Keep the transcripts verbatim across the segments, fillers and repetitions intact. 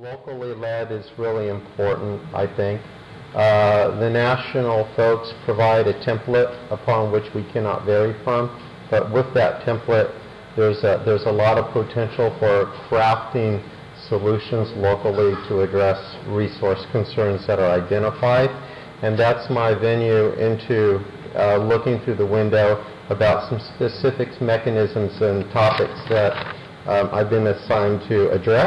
locally led is really important, I think. Uh, the national folks provide a template upon which we cannot vary from, but with that template, there's a, there's a lot of potential for crafting solutions locally to address resource concerns that are identified. And that's my venue into uh, looking through the window about some specific mechanisms and topics that um, I've been assigned to address.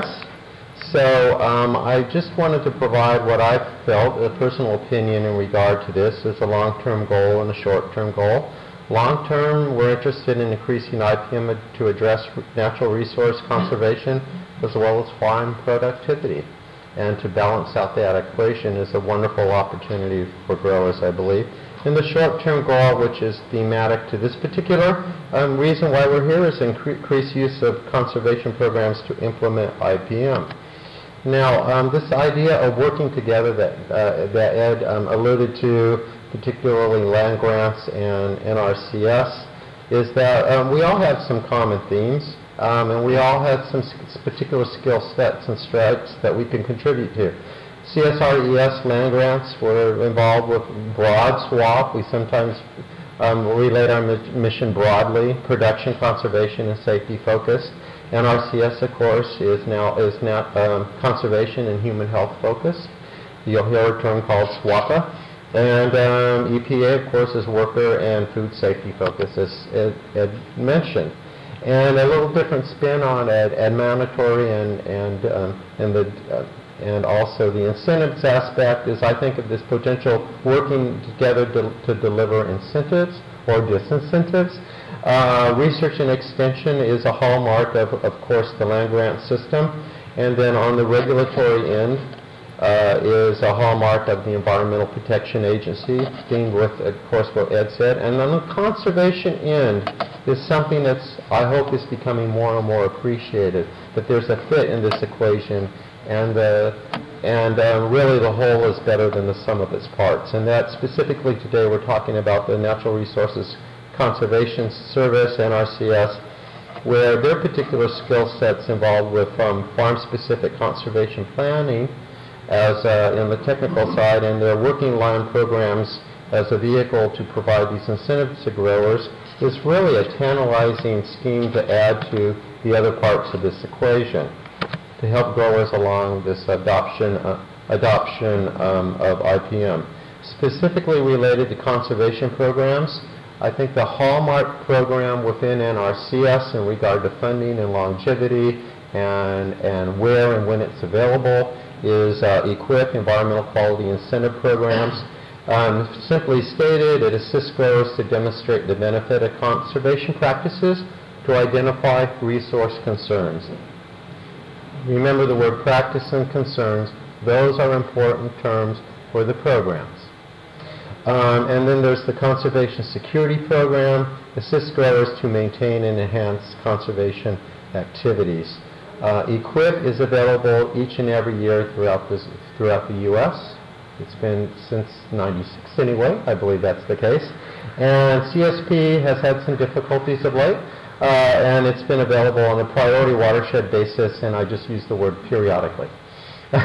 So um, I just wanted to provide what I felt, a personal opinion in regard to this. There's a long-term goal and a short-term goal. Long-term, we're interested in increasing I P M to address natural resource conservation as well as farm productivity. And to balance out that equation is a wonderful opportunity for growers, I believe. And the short-term goal, which is thematic to this particular um, reason why we're here, is incre- increased use of conservation programs to implement I P M. Now, um, this idea of working together that, uh, that Ed um, alluded to, particularly land grants and N R C S, is that um, we all have some common themes, um, and we all have some s- particular skill sets and strengths that we can contribute to. C S R E S land grants were involved with broad swath. We sometimes um, relate our mi- mission broadly, production, conservation, and safety focused. N R C S, of course, is now is now um, conservation and human health focused. You'll hear a term called SWAPA. And um, E P A, of course, is worker and food safety focused, as Ed, Ed mentioned. And a little different spin on Ed, Ed mandatory and and um, and the uh, and also the incentives aspect is, I think, of this potential working together to, to deliver incentives or disincentives. Uh, research and extension is a hallmark of, of course, the land grant system. And then on the regulatory end uh, is a hallmark of the Environmental Protection Agency, dealing with, of course, what Ed said. And on the conservation end is something that's, I hope, is becoming more and more appreciated, that there's a fit in this equation. And, uh, and uh, really the whole is better than the sum of its parts. And that specifically today we're talking about the Natural Resources Conservation Service, N R C S, where their particular skill sets involved with um, farm-specific conservation planning as uh, in the technical side, and their working line programs as a vehicle to provide these incentives to growers is really a tantalizing scheme to add to the other parts of this equation, to help growers along this adoption uh, adoption um, of I P M. Specifically related to conservation programs, I think the hallmark program within N R C S in regard to funding and longevity and, and where and when it's available is uh, EQIP, Environmental Quality Incentive Programs. Um, simply stated, it assists growers to demonstrate the benefit of conservation practices to identify resource concerns. Remember the word practice and concerns. Those are important terms for the programs. Um, and then there's the Conservation Security Program, assists growers to maintain and enhance conservation activities. Uh, EQIP is available each and every year throughout, this, throughout the U S It's been since ninety-six anyway, I believe that's the case. And C S P has had some difficulties of late. Uh, and it's been available on a priority watershed basis, and I just use the word periodically. uh,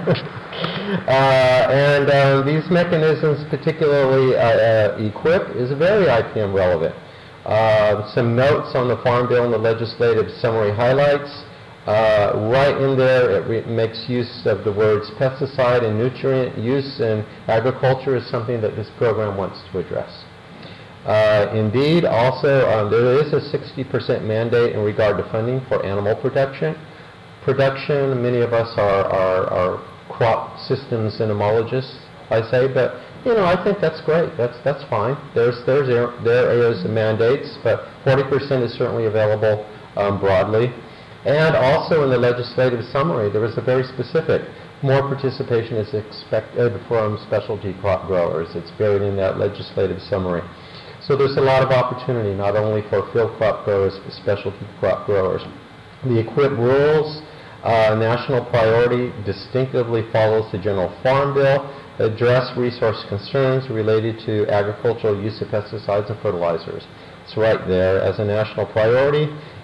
and uh, these mechanisms, particularly uh, uh, EQIP, is very I P M relevant. Uh, some notes on the Farm Bill and the legislative summary highlights. Uh, right in there, it re- makes use of the words pesticide and nutrient use in agriculture is something that this program wants to address. Uh, indeed, also, um, there is a sixty percent mandate in regard to funding for animal production. Production, many of us are, are, are crop systems entomologists, I say, but, you know, I think that's great. That's that's fine. There's, there's there areas of mandates, but forty percent is certainly available um, broadly. And also in the legislative summary, there is a very specific, more participation is expected from specialty crop growers. It's buried in that legislative summary. So there's a lot of opportunity, not only for field crop growers, but specialty crop growers. The EQIP rules, uh, national priority, distinctively follows the General Farm Bill, address resource concerns related to agricultural use of pesticides and fertilizers. It's right there as a national priority.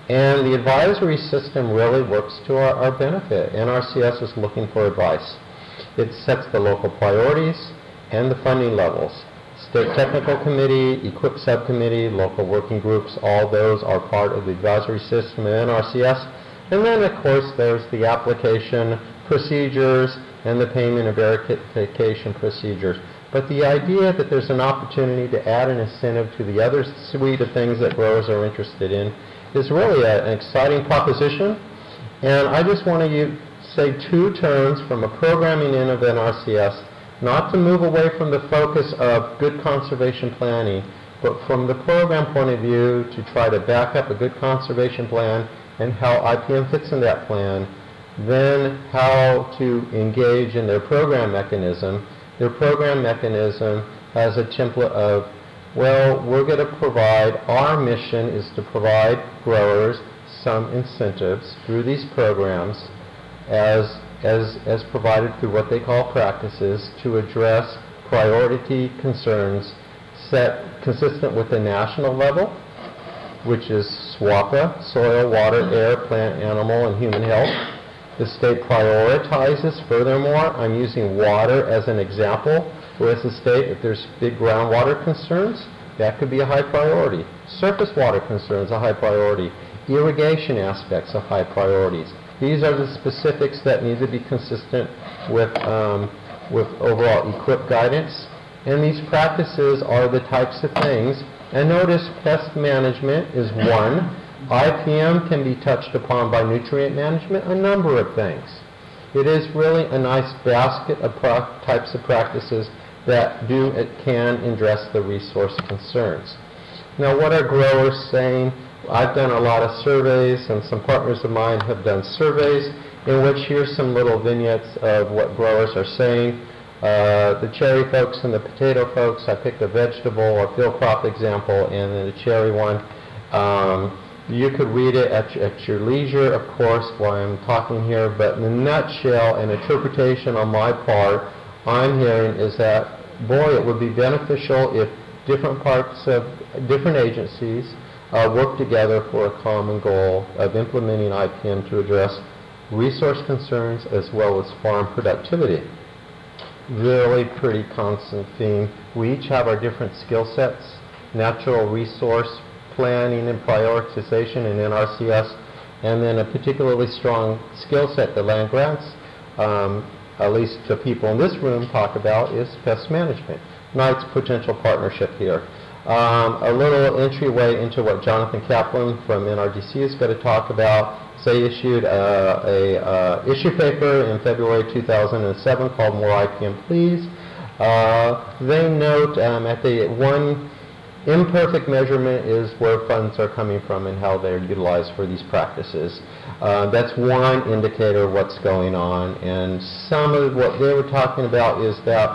And the advisory system really works to our, our benefit. N R C S is looking for advice. It sets the local priorities and the funding levels. State Technical Committee, EQIP Subcommittee, local working groups, all those are part of the advisory system of N R C S. And then, of course, there's the application procedures and the payment and verification procedures. But the idea that there's an opportunity to add an incentive to the other suite of things that growers are interested in is really a, an exciting proposition. And I just want to say two terms from a programming end of N R C S, not to move away from the focus of good conservation planning, but from the program point of view to try to back up a good conservation plan and how I P M fits in that plan, then how to engage in their program mechanism. Their program mechanism has a template of, well, we're going to provide, our mission is to provide growers some incentives through these programs as, as, as provided through what they call practices to address priority concerns set consistent with the national level, which is SWAPA, soil, water, air, plant, animal, and human health. The state prioritizes, furthermore, I'm using water as an example, whereas the state, if there's big groundwater concerns, that could be a high priority. Surface water concerns, a high priority. Irrigation aspects, are high priorities. These are the specifics that need to be consistent with, um, with overall EQIP guidance. And these practices are the types of things. And notice pest management is one. I P M can be touched upon by nutrient management, a number of things. It is really a nice basket of types of practices that do, it can address the resource concerns. Now, what are growers saying? I've done a lot of surveys, and some partners of mine have done surveys in which here's some little vignettes of what growers are saying. Uh, the cherry folks and the potato folks, I picked a vegetable or field crop example, and then the cherry one. Um, You could read it at, at your leisure, of course, while I'm talking here, but in a nutshell, an interpretation on my part, I'm hearing is that, boy, it would be beneficial if different parts of different agencies uh, work together for a common goal of implementing I P M to address resource concerns as well as farm productivity. Really pretty constant theme. We each have our different skill sets, natural resource planning and prioritization in N R C S, and then a particularly strong skill set that land grants, um, at least the people in this room talk about, is pest management. Nice potential partnership here. Um, a little entryway into what Jonathan Kaplan from N R D C is going to talk about. They issued uh, a uh, issue paper in February two thousand seven called More I P M Please. Uh, they note um, at the one imperfect measurement is where funds are coming from and how they're utilized for these practices. Uh, that's one indicator of what's going on. And some of what they were talking about is that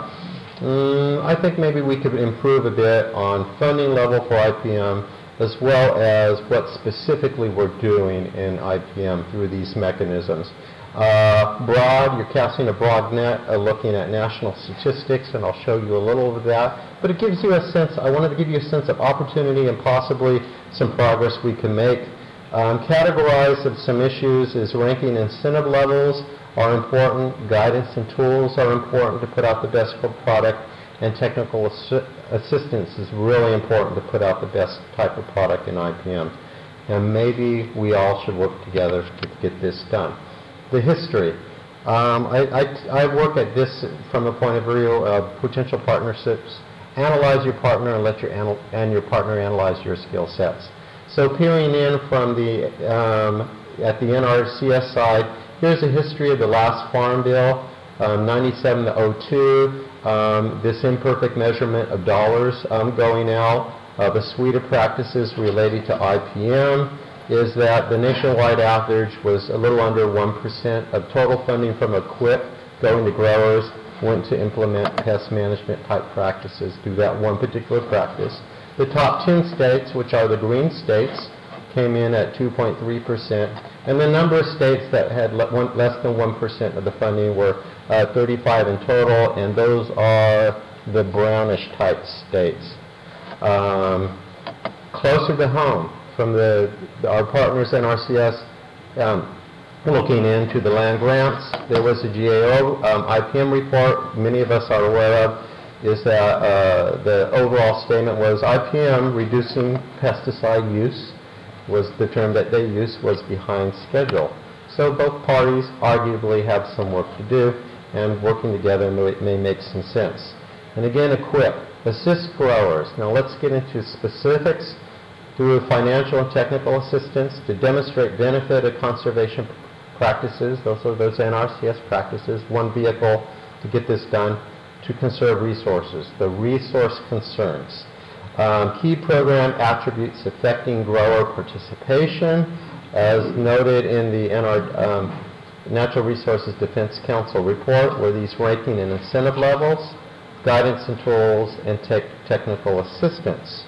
um, I think maybe we could improve a bit on funding level for I P M as well as what specifically we're doing in I P M through these mechanisms. Uh, broad, you're casting a broad net, uh, looking at national statistics, and I'll show you a little of that. But it gives you a sense, I wanted to give you a sense of opportunity and possibly some progress we can make. Um, categorized of some issues is ranking incentive levels are important, guidance and tools are important to put out the best product, and technical assi assistance is really important to put out the best type of product in I P M. And maybe we all should work together to get this done. The history. Um, I, I, I work at this from a point of view of potential partnerships. Analyze your partner and let your anal and your partner analyze your skill sets. So peering in from the um, at the N R C S side, here's a history of the last Farm Bill, um, ninety-seven to oh two. Um, this imperfect measurement of dollars um, going out of a suite of practices related to I P M. Is that the nationwide average was a little under one percent of total funding from EQIP going to growers went to implement pest management type practices through that one particular practice. The top ten states, which are the green states, came in at two point three percent, and the number of states that had le one, less than one percent of the funding were uh, thirty-five in total, and those are the brownish type states. Um, closer to home. from the, our partners in N R C S um, looking into the land grants. There was a G A O um, I P M report many of us are aware of, is that uh, the overall statement was I P M, reducing pesticide use, was the term that they used, was behind schedule. So both parties arguably have some work to do, and working together may, may make some sense. And again, equip, assist growers. Now let's get into specifics through financial and technical assistance to demonstrate benefit of conservation practices. Those are those N R C S practices. One vehicle to get this done, to conserve resources, the resource concerns. Um, key program attributes affecting grower participation, as noted in the N R, um, Natural Resources Defense Council report, were these ranking and incentive levels, guidance and tools, and te technical assistance.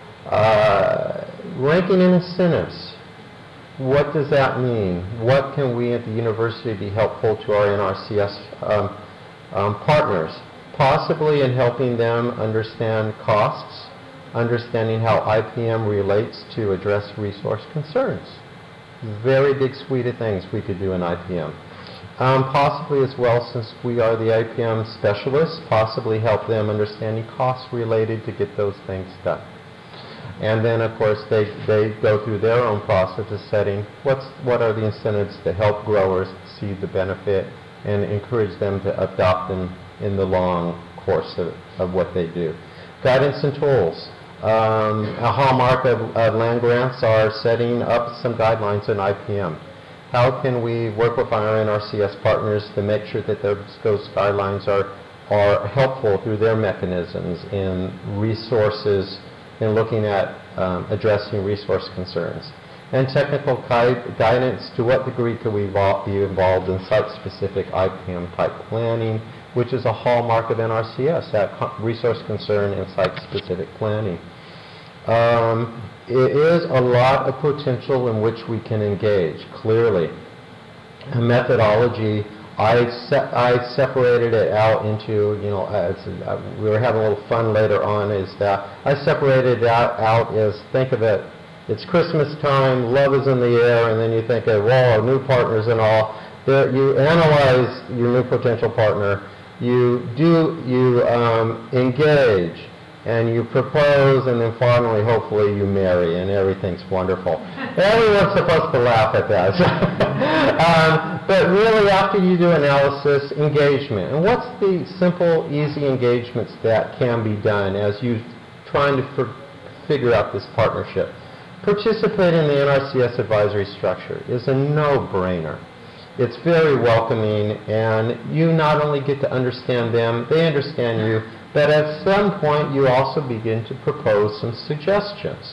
Uh, ranking and incentives. What does that mean? What can we at the university be helpful to our N R C S um, um, partners? Possibly in helping them understand costs, understanding how I P M relates to address resource concerns. Very big suite of things we could do in I P M. Um, possibly as well, since we are the I P M specialists, possibly help them understanding costs related to get those things done. And then, of course, they, they go through their own process of setting what's, what are the incentives to help growers see the benefit and encourage them to adopt them in the long course of, of what they do. Guidance and tools. Um, a hallmark of, of land grants are setting up some guidelines in I P M. How can we work with our N R C S partners to make sure that those, those guidelines are, are helpful through their mechanisms in resources, in looking at um, addressing resource concerns? And technical guide, guidance, to what degree could we be involved in site-specific I P M type planning, which is a hallmark of N R C S, that resource concern and site-specific planning. Um, it is a lot of potential in which we can engage, clearly. A methodology, I, se I separated it out into, you know, as, uh, we were having a little fun later on, is that I separated that out as, think of it, it's Christmas time, love is in the air, and then you think of, whoa, new partners and all. There, you analyze your new potential partner, you do, you um, engage, and you propose, and then finally, hopefully, you marry, and everything's wonderful. Everyone's supposed to laugh at that. um, but really, after you do analysis, engagement. And what's the simple, easy engagements that can be done as you're trying to figure out this partnership? Participate in the N R C S advisory structure is a no-brainer. It's very welcoming, and you not only get to understand them, they understand you, but at some point you also begin to propose some suggestions.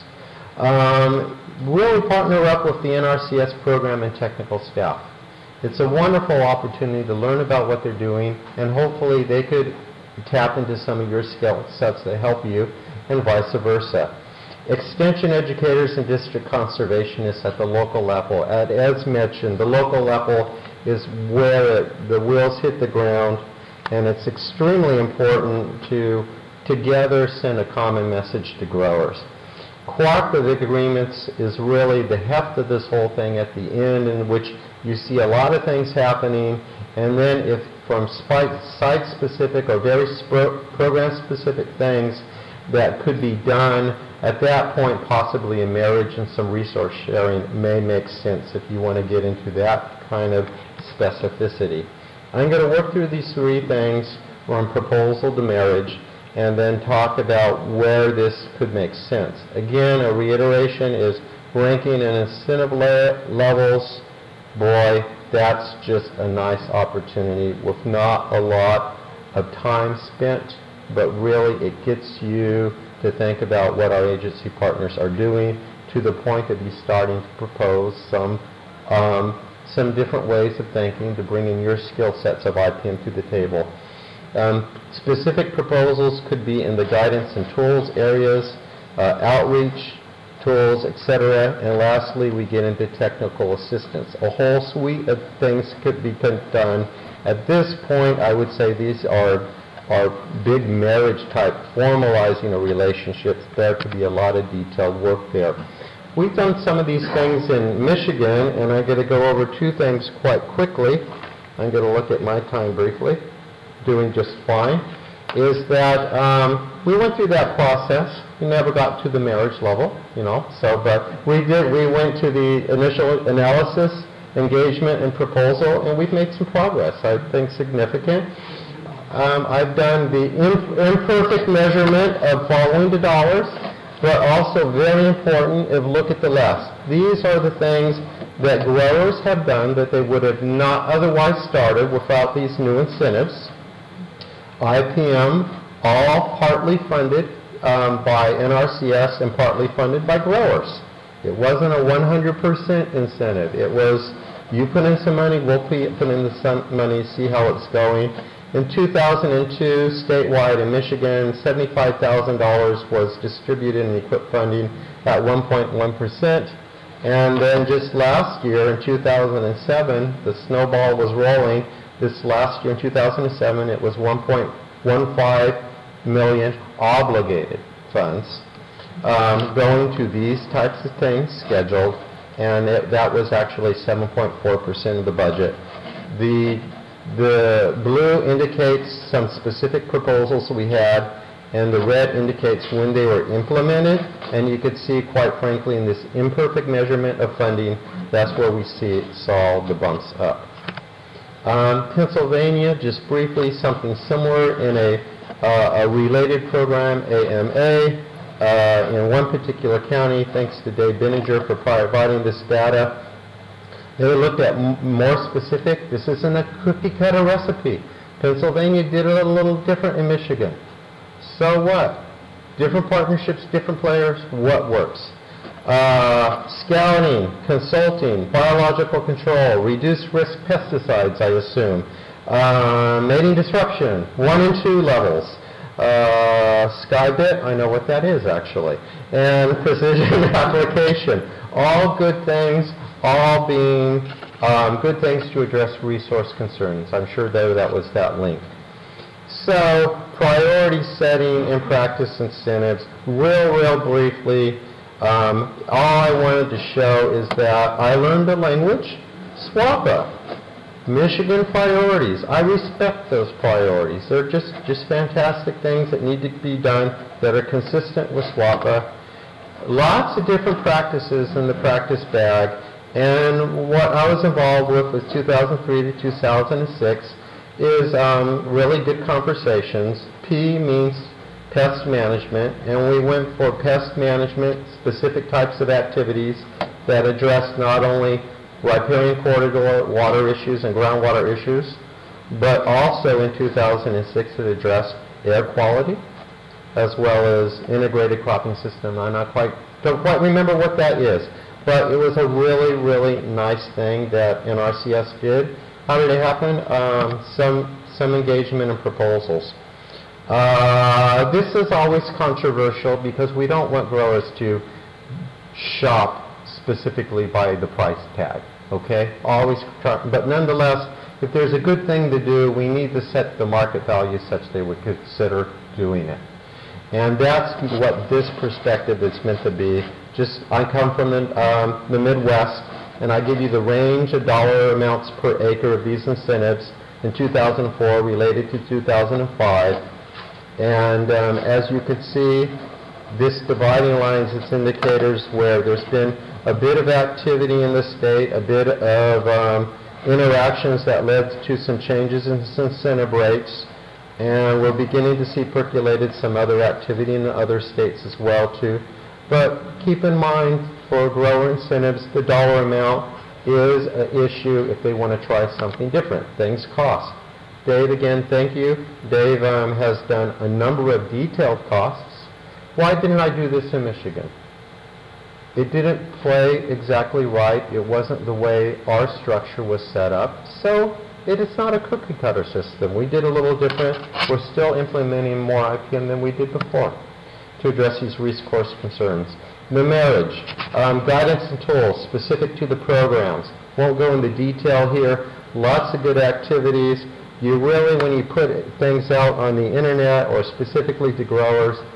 Um, really partner up with the N R C S program and technical staff. It's a wonderful opportunity to learn about what they're doing, and hopefully they could tap into some of your skill sets that help you, and vice versa. Extension educators and district conservationists at the local level. As mentioned, the local level is where it, the wheels hit the ground, and it's extremely important to together send a common message to growers. Cooperative agreements is really the heft of this whole thing at the end, in which you see a lot of things happening, and then if from site-specific or very program-specific things that could be done, at that point possibly a marriage and some resource sharing may make sense if you want to get into that kind of specificity. I'm going to work through these three things from proposal to marriage, and then talk about where this could make sense. Again, a reiteration is ranking and incentive le levels. Boy, that's just a nice opportunity with not a lot of time spent, but really it gets you to think about what our agency partners are doing, to the point of you starting to propose some um, some different ways of thinking to bring in your skill sets of I P M to the table. Um, specific proposals could be in the guidance and tools areas, uh, outreach tools, et cetera. And lastly, we get into technical assistance. A whole suite of things could be done. At this point, I would say these are are big marriage type formalizing of relationships. There could be a lot of detailed work there. we've done some of these things in Michigan, and I'm going to go over two things quite quickly. I'm going to look at my time briefly, doing just fine, is that um, we went through that process. We never got to the marriage level, you know, so, but we did, we went to the initial analysis, engagement, and proposal, and we've made some progress, I think significant. Um, I've done the imp- imperfect measurement of following the dollars, but also very important is look at the less. These are the things that growers have done that they would have not otherwise started without these new incentives. I P M, all partly funded um, by N R C S and partly funded by growers. It wasn't a one hundred percent incentive. It was, you put in some money, we'll put in the some money, see how it's going. In two thousand two, statewide in Michigan, seventy-five thousand dollars was distributed in equip funding at one point one percent. And then just last year, in two thousand seven, the snowball was rolling. This last year, in two thousand seven, it was one point one five million obligated funds um, going to these types of things scheduled, and it, that was actually seven point four percent of the budget. The The blue indicates some specific proposals we had, and the red indicates when they were implemented. And you could see, quite frankly, in this imperfect measurement of funding, that's where we see saw the bumps up. Um, Pennsylvania, just briefly, something similar in a, uh, a related program, A M A, uh, in one particular county, thanks to Dave Benninger for providing this data. They looked at m- more specific. This isn't a cookie-cutter recipe. Pennsylvania did it a little different in Michigan. So what? Different partnerships, different players. What works? Uh, scouting, consulting, biological control, reduced risk pesticides, I assume. Uh, mating disruption, one and two levels. Uh, Skybit, I know what that is actually. And precision application. All good things. All being um, good things to address resource concerns. I'm sure though that was that link. So priority setting and practice incentives. Real, real briefly, um, all I wanted to show is that I learned the language, SWAPA. Michigan priorities. I respect those priorities. They're just, just fantastic things that need to be done that are consistent with SWAPA. Lots of different practices in the practice bag. And what I was involved with was two thousand three to two thousand six is um, really good conversations. P means pest management, and we went for pest management, specific types of activities that address not only riparian corridor water issues and groundwater issues, but also in two thousand six it addressed air quality, as well as integrated cropping system. I'm not quite, don't quite remember what that is. But it was a really, really nice thing that N R C S did. How did it happen? Um, some some engagement and proposals. Uh, this is always controversial because we don't want growers to shop specifically by the price tag. Okay, always, try, but nonetheless, if there's a good thing to do, we need to set the market value such they would consider doing it. And that's what this perspective is meant to be. Just, I come from the, um, the Midwest, and I give you the range of dollar amounts per acre of these incentives in two thousand four related to two thousand five. And um, as you can see, this dividing lines its indicators where there's been a bit of activity in the state, a bit of um, interactions that led to some changes in incentive rates. And we're beginning to see percolated some other activity in other states as well too. But keep in mind, for grower incentives, the dollar amount is an issue if they want to try something different. Things cost. Dave, again, thank you. Dave um, has done a number of detailed costs. Why didn't I do this in Michigan? It didn't play exactly right. It wasn't the way our structure was set up. So it is not a cookie-cutter system. We did a little different. We're still implementing more I P M than we did before to address these resource concerns. The marriage, um, guidance and tools specific to the programs. Won't go into detail here. Lots of good activities. You really, when you put things out on the internet or specifically to growers,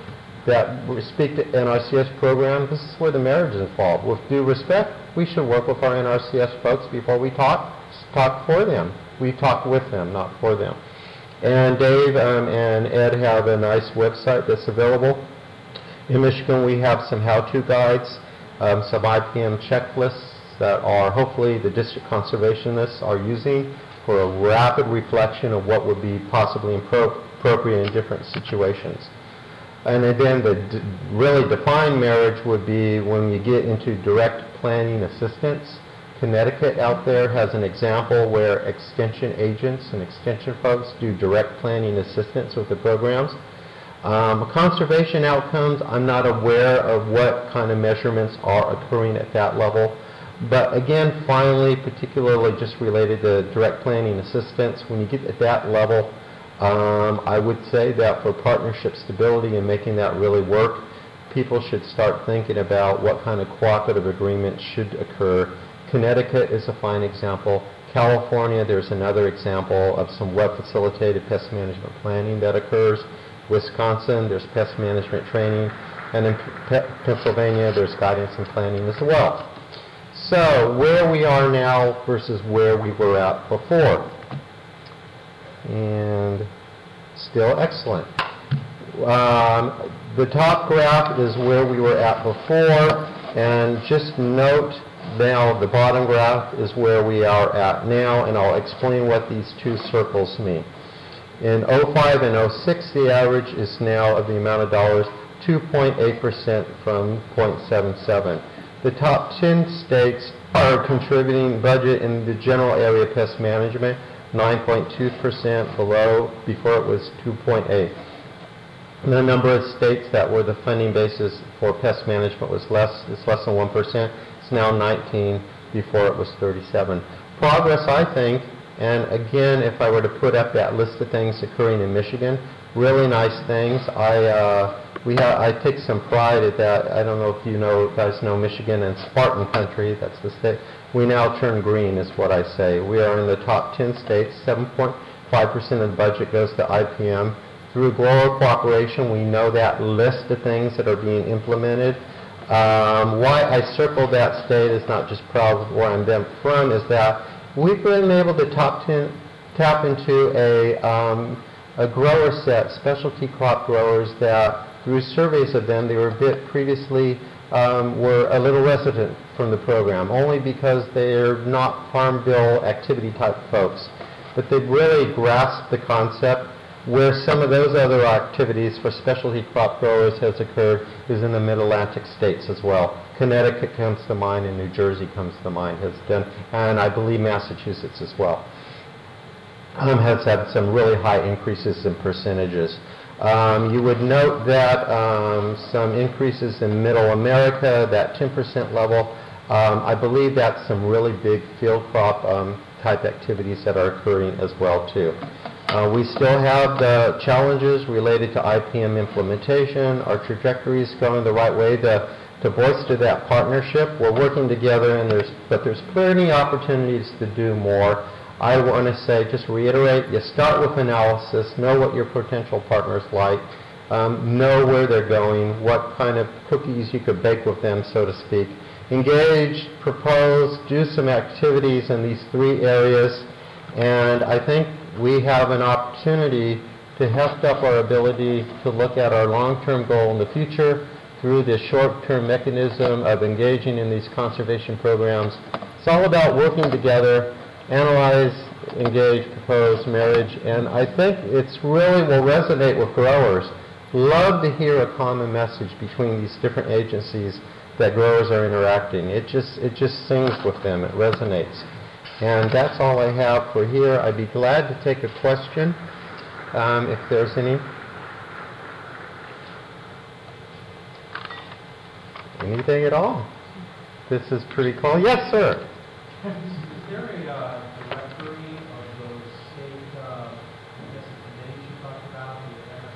that speak to N R C S programs, this is where the marriage is involved. With due respect, we should work with our N R C S folks before we talk, talk for them. We talk with them, not for them. And Dave um, and Ed have a nice website that's available. In Michigan, we have some how-to guides, um, some I P M checklists that are hopefully the district conservationists are using for a rapid reflection of what would be possibly impro- appropriate in different situations. And then the d- really defined marriage would be when you get into direct planning assistance. Connecticut out there has an example where extension agents and extension folks do direct planning assistance with the programs. Um, conservation outcomes, I'm not aware of what kind of measurements are occurring at that level. But again, finally, particularly just related to direct planning assistance, when you get at that level, um, I would say that for partnership stability and making that really work, people should start thinking about what kind of cooperative agreements should occur. Connecticut is a fine example. California, there's another example of some web-facilitated pest management planning that occurs. Wisconsin, there's pest management training. And in P- Pennsylvania, there's guidance and planning as well. So, where we are now versus where we were at before. And still excellent. Um, the top graph is where we were at before, and just note now the bottom graph is where we are at now, and I'll explain what these two circles mean. In oh five and oh six, the average is now of the amount of dollars, two point eight percent from zero point seven seven. The top ten states are contributing budget in the general area of pest management, nine point two percent below, before it was two point eight. And the number of states that were the funding basis for pest management was less, it's less than one percent. It's now nineteen, before it was thirty-seven. Progress, I think, and again, if I were to put up that list of things occurring in Michigan, really nice things. I uh, we have I take some pride at that. I don't know if you know guys know Michigan and Spartan country. That's the state. We now turn green, is what I say. We are in the top ten states. seven point five percent of the budget goes to I P M. Through grower cooperation, we know that list of things that are being implemented. Um, why I circled that state is not just proud of where I'm from, is that we've been able to top ten, tap into a, um, a grower set, specialty crop growers that through surveys of them, they were a bit previously um, were a little resident from the program, only because they're not farm bill activity type folks. But they've really grasped the concept. Where some of those other activities for specialty crop growers has occurred is in the mid-Atlantic states as well. Connecticut comes to mind and New Jersey comes to mind, has done, and I believe Massachusetts as well, um, has had some really high increases in percentages. Um, you would note that um, some increases in Middle America, that ten percent level. Um, I believe that's some really big field crop um, type activities that are occurring as well too. Uh, we still have the challenges related to I P M implementation. Our trajectory is going the right way to, to bolster that partnership. We're working together, and there's, but there's plenty opportunities to do more. I want to say, just reiterate, you start with analysis, know what your potential partners like, um, know where they're going, what kind of cookies you could bake with them, so to speak. Engage, propose, do some activities in these three areas, and I think we have an opportunity to heft up our ability to look at our long-term goal in the future through this short-term mechanism of engaging in these conservation programs. It's all about working together, analyze, engage, propose, marriage, and I think it's really will resonate with growers. Love to hear a common message between these different agencies that growers are interacting. It just, it just sings with them. It resonates. And that's all I have for here. I'd be glad to take a question, um, if there's any. Anything at all? This is pretty cool. Yes, sir. Is there a uh, directory of those state, uh, I guess it's the names you talked about, the N R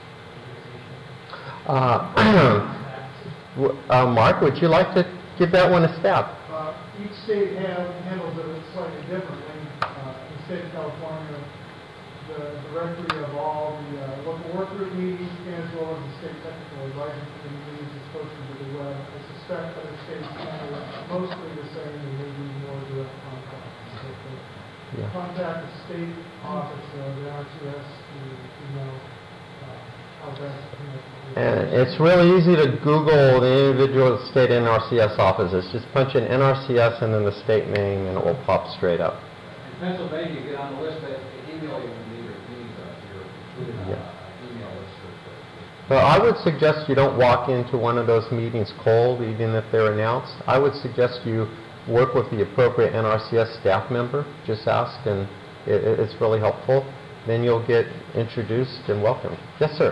C S organization? Uh, uh, Mark, would you like to give that one a stab? Uh, each state have, handles it slightly differently. Uh, in the state of California, the, directory of all the uh, local work group meetings as well as the state technical advisory committee meetings is posted to the web. I suspect other states handle it mostly the same and maybe more direct contact. So, Yeah. contact the state office of the R C S to, to know uh, how best to connect. with And the- it's really easy to Google the individual state N R C S offices. Just punch in N R C S and then the state name, and it will pop straight up. In Pennsylvania, get on the list, that they email you when you leave your meetings up, you're included on Yeah. an email list. or- But I would suggest you don't walk into one of those meetings cold, even if they're announced. I would suggest you work with the appropriate N R C S staff member. Just ask, and it, it- it's really helpful. Then you'll get introduced and welcomed. Yes, sir. Uh,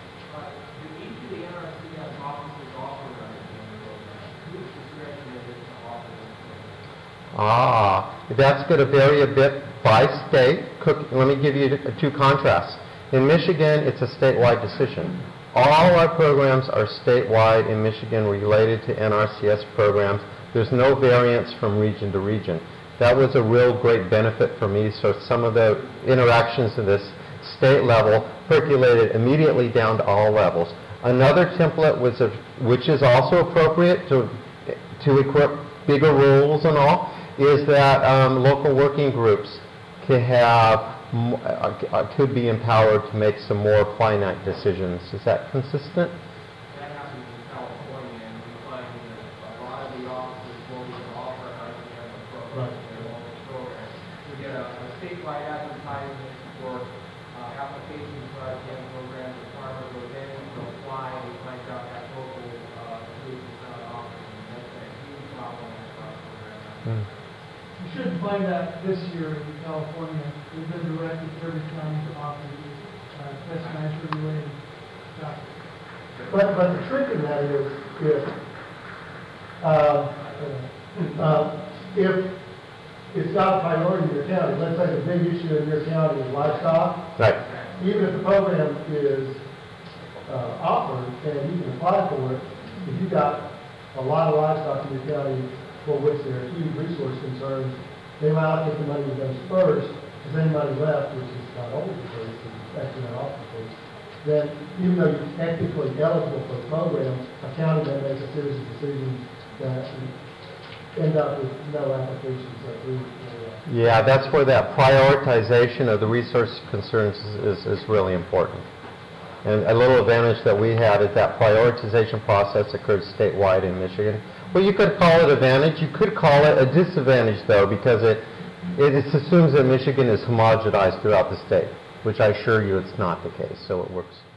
Do each of the N R C S offices offer a training program? Whose discretion is it to offer this program? Ah, that's going to vary a bit by state. Cook, let me give you two contrasts. In Michigan, it's a statewide decision. All our programs are statewide in Michigan related to N R C S programs. There's no variance from region to region. That was a real great benefit for me, so some of the interactions at this state level percolated immediately down to all levels. Another template was, a, which is also appropriate to, to equip bigger rules and all, is that um, local working groups could have, m- uh, uh, could be empowered to make some more finite decisions. Is that consistent? That happens in California, and we find that a lot of the offices won't even offer an I C M program. Right. They won't program. We get a a statewide advertisement for uh, applications for I C M programs. The farmer goes in to apply, and he finds out that local uh, group is not offering. And that's a huge problem for our program. Hmm. You should find that this year in California, we've been directed to every county to offer uh, pest management related stuff. But, but the trick in that is, if, uh, uh, if it's not a priority in your county, let's say the big issue in your county is livestock, Right. even if the program is uh, offered and you can apply for it, if you've got a lot of livestock in your county for which there are huge resource concerns, they might allocate the money to those first, because any money left, which is not always the case, it's actually not often the case, then even though you're technically eligible for the program, a county then makes a series of decisions that end up with no applications that we. Yeah, that's where that prioritization of the resource concerns is, is, is really important. And a little advantage that we had is that prioritization process occurred statewide in Michigan. Well, you could call it advantage. You could call it a disadvantage, though, because it, it assumes that Michigan is homogenized throughout the state, which I assure you it's not the case, so it works.